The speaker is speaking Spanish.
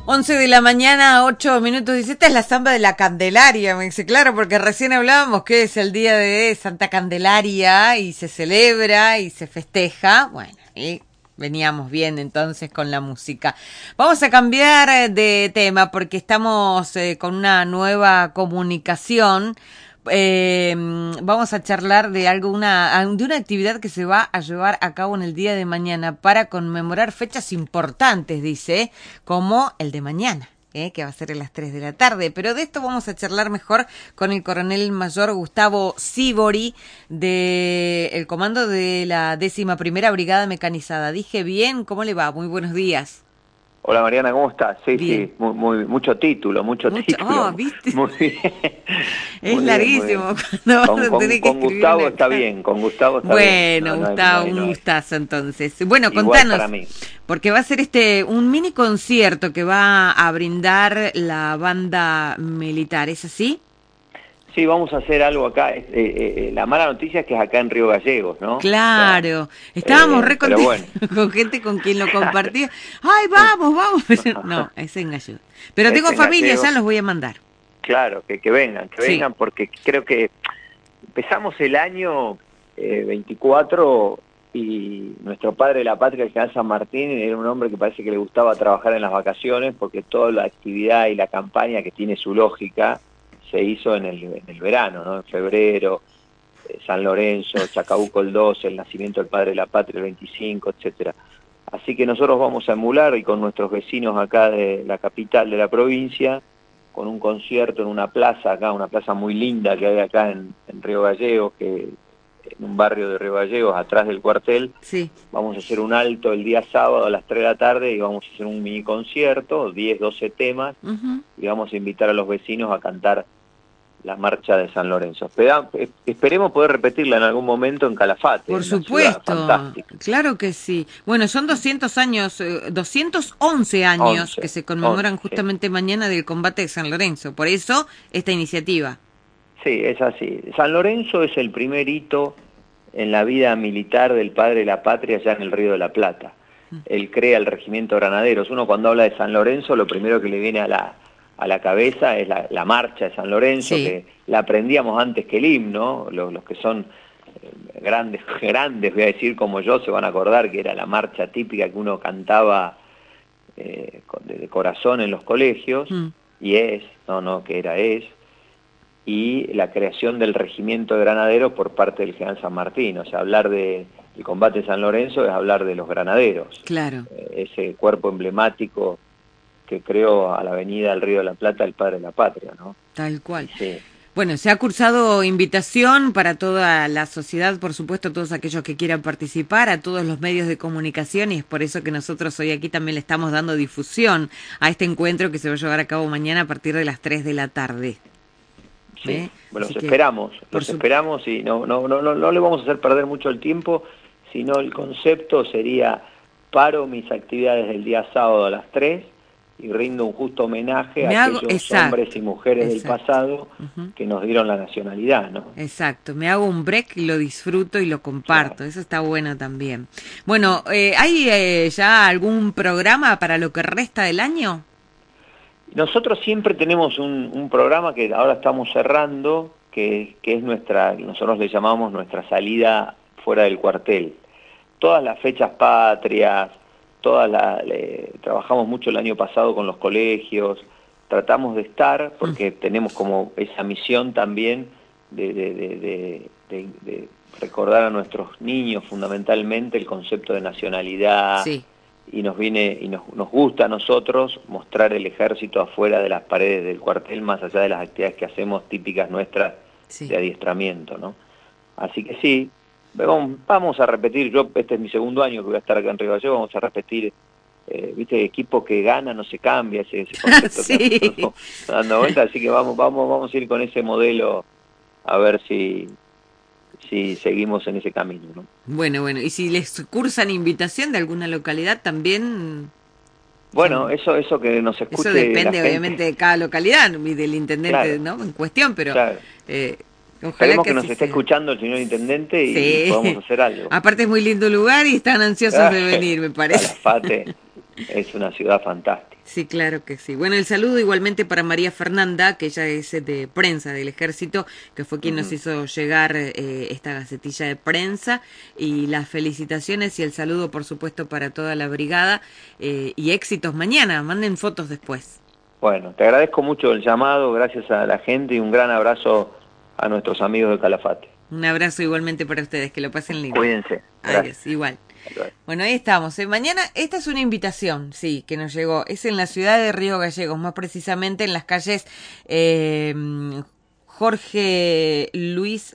11 de la mañana, 8 minutos. Dice, esta es la samba de la Candelaria. Me dice, claro, porque recién hablábamos que es el día de Santa Candelaria y se celebra y se festeja. Bueno, y veníamos bien entonces con la música. Vamos a cambiar de tema porque estamos con una nueva comunicación. Vamos a charlar de de una actividad que se va a llevar a cabo en el día de mañana para conmemorar fechas importantes, dice, como el de mañana, que va a ser a las 3 de la tarde. Pero de esto vamos a charlar mejor con el coronel mayor Gustavo Sívori, del comando de la 11ª Brigada Mecanizada. Dije bien, ¿cómo le va? Muy buenos días. Hola Mariana, ¿cómo estás? Sí, Bien. sí, mucho título. Oh, ¿viste? Muy bien. Es Muy bien, muy larguísimo bien. cuando vas a tener que Con escribir Gustavo una está carta. bien, con Gustavo está bien. Bueno, Gustavo, un No hay. gustazo entonces. Bueno, Igual contanos, para mí. porque va a ser un mini concierto que va a brindar la banda militar, ¿es así? Sí, vamos a hacer algo acá. La mala noticia es que es acá en Río Gallegos, ¿no? O sea, Claro, estábamos re pero contentos bueno. con gente con quien lo Claro. compartía. ¡Ay, vamos, vamos! No, es en Gallego. Pero Es tengo en familia, ya Gallegos. los voy a mandar. Claro, que Sí. vengan porque creo que empezamos el año 24 y nuestro padre de la patria, el general San Martín, era un hombre que parece que le gustaba trabajar en las vacaciones porque toda la actividad y la campaña que tiene su lógica se hizo en el verano, ¿no? En febrero, San Lorenzo, Chacabuco el 12, el nacimiento del padre de la patria el 25, etcétera. Así que nosotros vamos a emular y con nuestros vecinos acá de la capital de la provincia, con un concierto en una plaza acá, una plaza muy linda que hay acá en Río Gallegos, que en un barrio de Río Gallegos, atrás del cuartel. Sí. Vamos a hacer un alto el día sábado a las 3 de la tarde y vamos a hacer un mini concierto, 10, 12 temas, Ujú. y vamos a invitar a los vecinos a cantar la marcha de San Lorenzo. Esperemos poder repetirla en algún momento en Calafate, Por una ciudad supuesto, fantástica. claro que sí. Bueno, son 200 años, 211 años 11, que se 11, conmemoran sí. justamente mañana del combate de San Lorenzo. Por eso, esta iniciativa. Sí, es así. San Lorenzo es el primer hito en la vida militar del padre de la patria ya en el Río de la Plata. Él crea el regimiento Granaderos. Uno cuando habla de San Lorenzo, lo primero que le viene a la cabeza es la marcha de San Lorenzo, Sí, que la aprendíamos antes que el himno. Los que son grandes, voy a decir como yo, se van a acordar que era la marcha típica que uno cantaba de corazón en los colegios, mm, y es, y la creación del regimiento de granaderos por parte del general San Martín. O sea, hablar del combate de San Lorenzo es hablar de los granaderos, claro, ese cuerpo emblemático que creó a la avenida del Río de la Plata el padre de la patria, ¿no? tal Y cual. sí, Bueno, se ha cursado invitación para toda la sociedad, por supuesto, todos aquellos que quieran participar, a todos los medios de comunicación, y es por eso que nosotros hoy aquí también le estamos dando difusión a este encuentro que se va a llevar a cabo mañana a partir de las 3 de la tarde. sí, Así que, por los su... esperamos y no le vamos a hacer perder mucho el tiempo, sino el concepto sería: paro mis actividades del día sábado a las 3 y rindo un justo homenaje a Me hago, aquellos hombres exacto, y mujeres del exacto. pasado Ujú. que nos dieron la nacionalidad, ¿no? Exacto, me hago un break y lo disfruto y lo Claro. comparto, eso está bueno también. Bueno, ¿hay ya algún programa para lo que resta del año? Nosotros siempre tenemos un programa que ahora estamos cerrando, que es nosotros le llamamos nuestra salida fuera del cuartel. Todas las fechas patrias, trabajamos mucho el año pasado con los colegios, tratamos de estar, Mm, porque tenemos como esa misión también de recordar a nuestros niños fundamentalmente el concepto de nacionalidad, sí, y nos gusta a nosotros mostrar el ejército afuera de las paredes del cuartel, más allá de las actividades que hacemos típicas nuestras sí. de adiestramiento, ¿no? Así que sí, vamos a repetir. Este es mi segundo año que voy a estar acá en Río Gallegos, vamos a repetir. Viste, equipo que gana no se cambia, ese concepto que Sí. ando dando vuelta, así que vamos a ir con ese modelo a ver si seguimos en ese camino, ¿no? Bueno, y si les cursan invitación de alguna localidad también Bueno, son... eso que nos Eso escuche la depende gente, obviamente de cada localidad y del intendente, claro, ¿no? En cuestión, pero claro. eh, ojalá Esperemos que que nos así esté sea. escuchando el señor intendente y podamos Sí. hacer algo. Aparte es muy lindo lugar y están ansiosos de venir, me parece. Calafate es una ciudad fantástica. Sí, claro que sí. Bueno, el saludo igualmente para María Fernanda, que ella es de prensa del Ejército, que fue quien nos hizo llegar esta gacetilla de prensa, y las felicitaciones y el saludo, por supuesto, para toda la brigada, y éxitos mañana. Manden fotos después. Bueno, te agradezco mucho el llamado, gracias a la gente y un gran abrazo a nuestros amigos de Calafate. Un abrazo igualmente para ustedes, que lo pasen lindo. Cuídense. Adiós, igual. Bueno, ahí estamos. Mañana, esta es una invitación, sí, que nos llegó. Es en la ciudad de Río Gallegos, más precisamente en las calles Jorge Luis